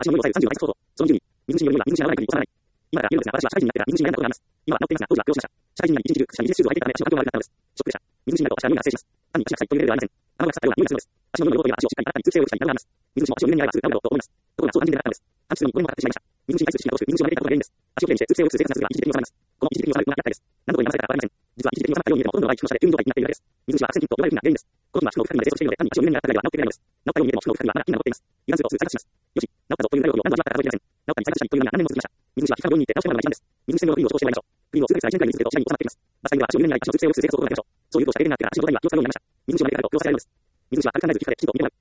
足の上を左右30度相当。その順に、水虫によるには水虫が合わないということはない。今から言うのですが、私は社会人になってから水虫になったことがあります。今は治っていますが、当時は病気しました。社会人になり一日中、くしゃみビジネスシューズを履いていたため、足の環境が悪くなったのです。ショックでした。水虫になると足は匂いが発生します。単に足が臭いというレベルではありません。あのが腐ったような匂いがするのです。足の匂いを取れば足をしっかり洗ったり通気性を良くしたりなどがあります。水虫も足を入れる匂いがするなどと思います。ところがそう単純でなかったのです。半数にこれも分かってしまいました。水虫に対する知識が乏しく、水虫を投げたことが原因です。足をきれいにして通気性を良くする生活がするが一時的に収まります。この一時的に収まるのが厄介です。何度と言いなされたら変わりません。実は一時的に収まったように見えてもほとんどの場合、気の下で急に動態になっているだけです。水虫は悪性菌と呼ばれる菌が原因です。この菌は皮膚の深みまで生息しているので、単に足を入れる匂いがあっただけでは治っていないのです。治ったように見えても皮膚の深みはまだ菌が残っています。油断するとすぐ再発します。よし、治ったぞという内容を何度味わったか数えきれません。治ったに再発したりというのが何年も続きました。水虫は皮膚科の病院に行って治してもらうのが一番です。水虫専用のクリームを処方してもらいましょう。クリームを数ヶ月から1年くらいにすると自然に収まっています。バスタイムは足を入れる匂いが足の通気性を良くする生活を心がけましょう。そういうとしたレベルになってから足の状態には気を使うようになりました。水虫を投げたいと気を使うようになります。水虫は歩かないずきかできちんと見てもらう。